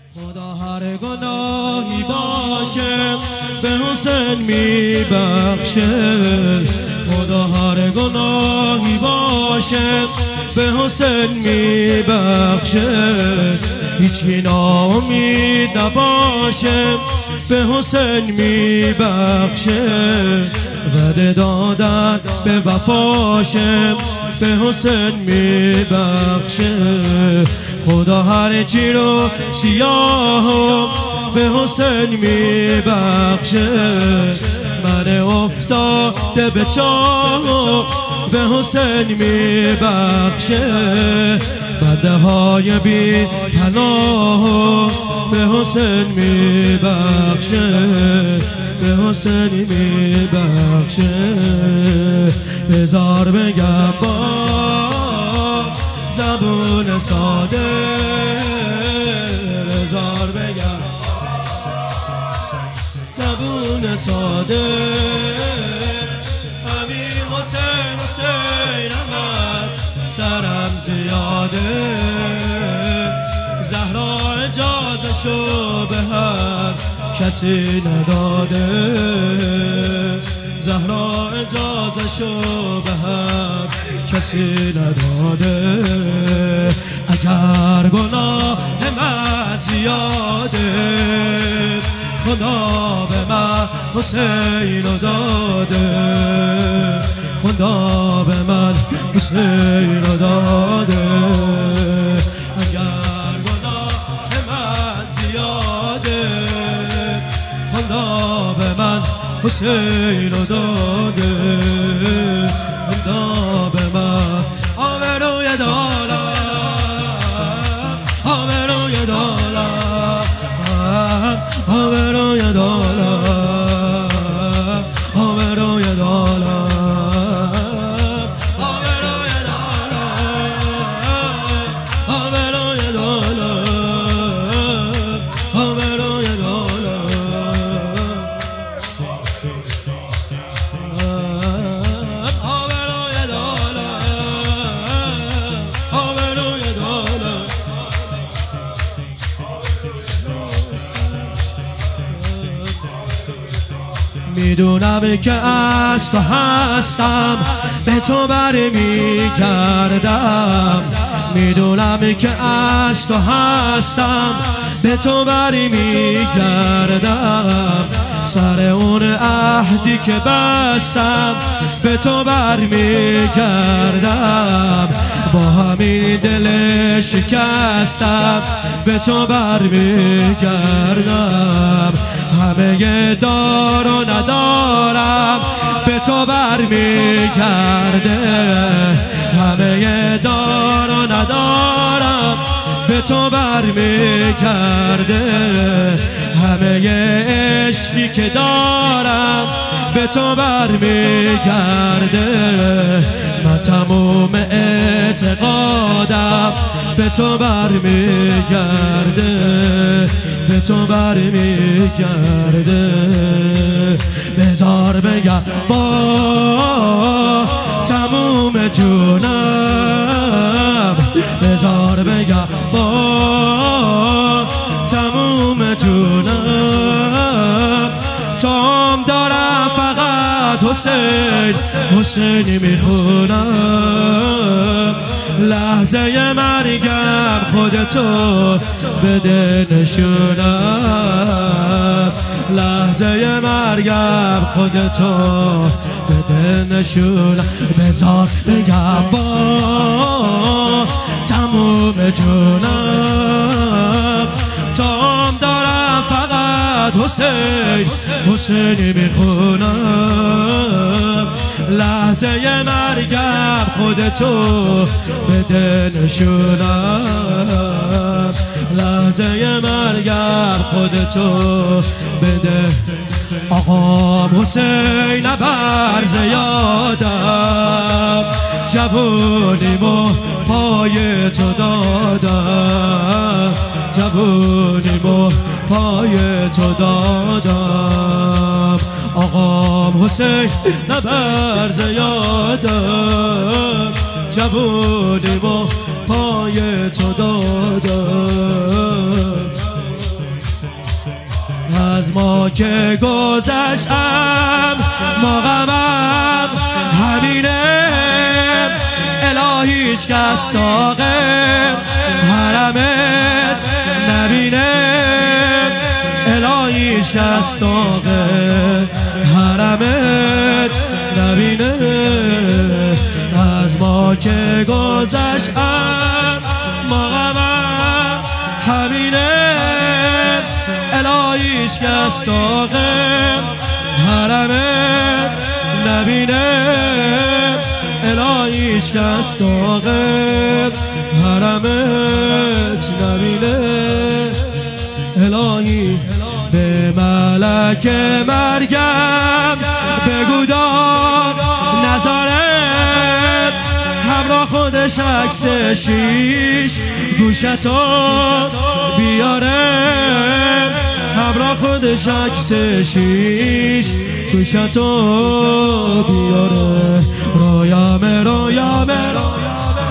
خدا هر گناهی باشه به حسین میبخشه. خدا هر گناهی باشه به حسین میبخشه. هیچی ناامید نباشه به حسین میبخشه. وعده دادن به وفاشه به حسین میبخشه. خدا هر چی رو سیاه به حسین میبخشه. من افتاده به چاه به حسین میبخشه. بنده های بی پناه به حسین میبخشه. به حسین میبخشه. بذار بگم با زبون ساده، بذار بگم زبون ساده. همین حسین حسین احمد سرم زیاده. زهرا اجازه شو به هر کسی نداده. زهرا اجازه شو به هر کسی نداده. اگر گناه من زیاده خدا به من حسین رو داده. خدا به من حسین رو داده. اگر گناه من زیاده خدا به من حسین رو داده. خدا به من آبروی دارم، آبروی دارم، آبروی دارم، آبروی دارم، آبروی دارم، آبروی دارم، آبروی دارم. میدونم که از تو هستم به تو برمیگردم. میدونم که از تو هستم به تو برمیگردم. سر اون عهدی که بستم به تو برمیگردم. با همین دل شکستم به تو برمیگردم. همه دار و ندارم به تو برمیگرده. همه دار و ندارم به تو برمیگرده. همه عشقی که دارم به تو برمیگرده. من تموم اعتقادم به تو برمیگرده. به تو برمیگرده. بذار بگم با تموم جونم. بذار بگم با تموم جونم. تام دارم فقط حسین حسینی میخونم. لحظه مرگم خودتو بده نشونم. لحظه مرگم خودتو بده نشونم. بذار بگم با تموم جونم. تام دارم فقط حسین حسینی میخونم. لحظه مرگم خودتو بده نشونم. لحظه مرگم خودتو بده. آقا حسین بر زیادم. جوونیمو پای تو دادم. جوونیمو پای تو دادم. آقا حسین نبر زیادم. جوونیمو پای تو دادم. ما که گذشتم ما غمم همینه الهی هیچ کس داغ حرمت نبینه الهی هیچ کس داغ حرمت نبینه از ما که گذشتم ما غمم همینه الهی هیچ کس داغ حرمت نبینه الهی هیچ کس داغ حرمت نبینه الهی به ملک مرگم بگو داد نظارت همراه خودش عکس شیش گوشتو بیاره همراه خودش عکس شیش گوشتو بیاره رویامه رویامه